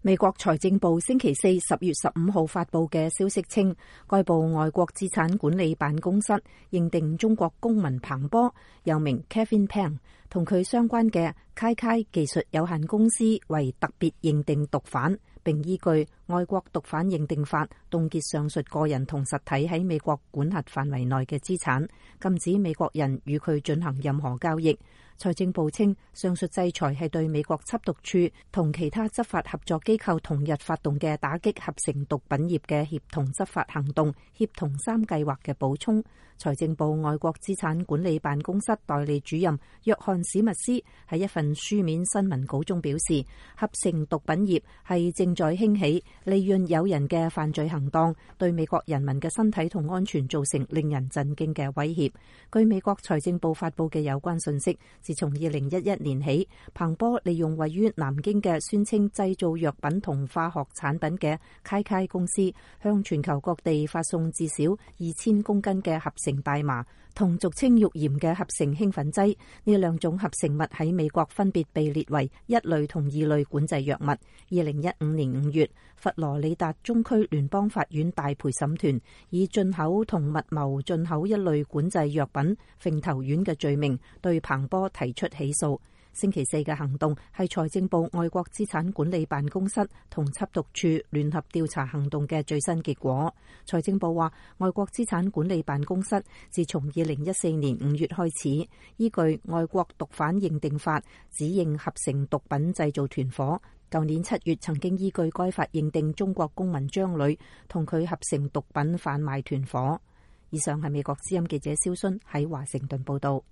美國財政部星期四10月15號發佈嘅消息稱，該部外國資產管理辦公室認定中國公民彭波，又名 Kevin Pang， 同佢相關嘅 KaiKai 技術有限公司為特別認定毒販，並依據外國毒販認定法凍結上述個人同實體喺美國管轄範圍內嘅資產，禁止美國人與佢進行任何交易。財政部稱，上述制裁係對美國緝毒處同其他執法合作機構同日發動嘅打擊合成毒品業嘅協同執法行動協同3計劃嘅補充。財政部外國資產管理辦公室代理主任約翰史密斯喺一份書面新聞稿中表示，合成毒品業係正在興起、利潤誘人嘅犯罪行當，對美國人民嘅身體同安全造成令人震驚嘅威脅。據美國財政部發佈嘅有關信息，自從2011年起，彭波利用位於南京嘅宣稱製造藥品同化學產品嘅 KaiKai 公司，向全球各地發送至少2000公斤嘅合成大麻同俗稱肉鹽嘅合成興奮劑。呢兩種合成物喺美國分別被列為1類同2類管制藥物。2015年5月，佛羅里達中區聯邦法院大陪審團以進口同密謀進口一類管制藥品揈頭丸嘅罪名對彭波提出起訴。星期四嘅行動係財政部外國資產管理辦公室同緝毒處聯合調查行動嘅最新結果。財政部話，外國資產管理辦公室自從2014年5月開始，依據外國毒販認定法指認合成毒品製造團夥。舊年7月曾經依據該法認定中國公民張磊同佢合成毒品販賣團夥。以上係美國之音記者蕭순喺華盛頓報道。